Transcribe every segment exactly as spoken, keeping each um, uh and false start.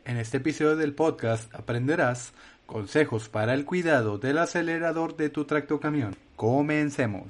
En este episodio del podcast aprenderás consejos para el cuidado del acelerador de tu tractocamión. Comencemos.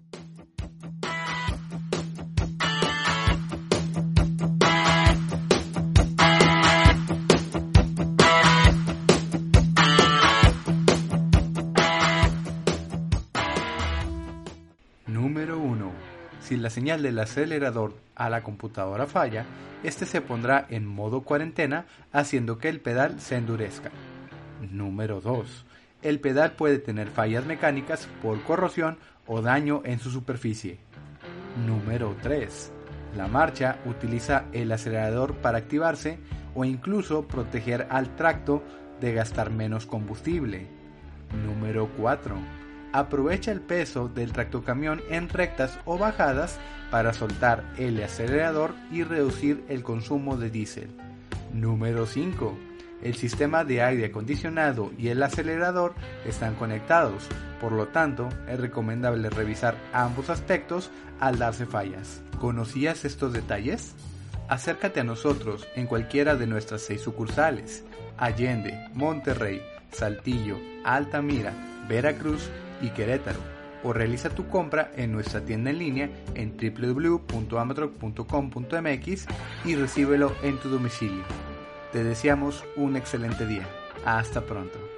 Número uno. Si la señal del acelerador a la computadora falla, este se pondrá en modo cuarentena, haciendo que el pedal se endurezca. Número dos. El pedal puede tener fallas mecánicas por corrosión o daño en su superficie. Número tres. La marcha utiliza el acelerador para activarse o incluso proteger al tracto de gastar menos combustible. Número cuatro. Aprovecha el peso del tractocamión en rectas o bajadas para soltar el acelerador y reducir el consumo de diésel. Número cinco. El sistema de aire acondicionado y el acelerador están conectados, por lo tanto es recomendable revisar ambos aspectos al darse fallas. ¿Conocías estos detalles? Acércate a nosotros en cualquiera de nuestras seis sucursales: Allende, Monterrey, Saltillo, Altamira, Veracruz y Querétaro, o realiza tu compra en nuestra tienda en línea en w w w punto amatroc punto com punto m x y recíbelo en tu domicilio. Te deseamos un excelente día. Hasta pronto.